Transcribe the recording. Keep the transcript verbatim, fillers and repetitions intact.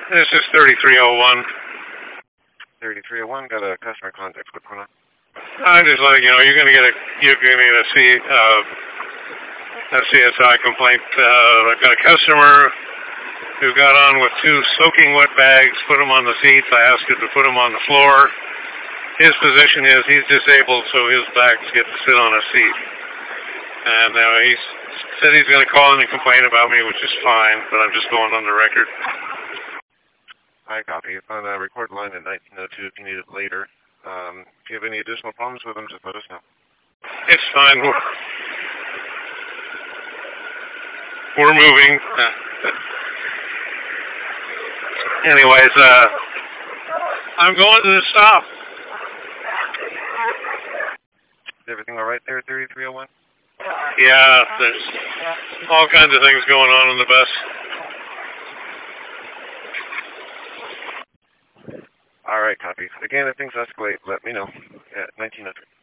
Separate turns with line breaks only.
This is thirty-three oh one.
thirty-three oh one, got a customer contact. What's going on?
I just like, you know, you're gonna get a, you're gonna get a C, uh, a C S I complaint. Uh, I've got a customer who got on with two soaking wet bags, put them on the seats. I asked him to put them on the floor. His position is he's disabled, so his bags get to sit on a seat. And uh, he said he's going to call in and complain about me, which is fine, but I'm just going on the record.
I copy. It's on a record line at nineteen oh two if you need it later. Um, if you have any additional problems with them, just let us know.
It's fine. We're, we're moving. Uh, anyways, uh, I'm going to the stop.
Is everything all right there, thirty-three oh one?
Yeah, there's all kinds of things going on in the bus.
All right, copy. Again, if things escalate, let me know at nineteen oh three.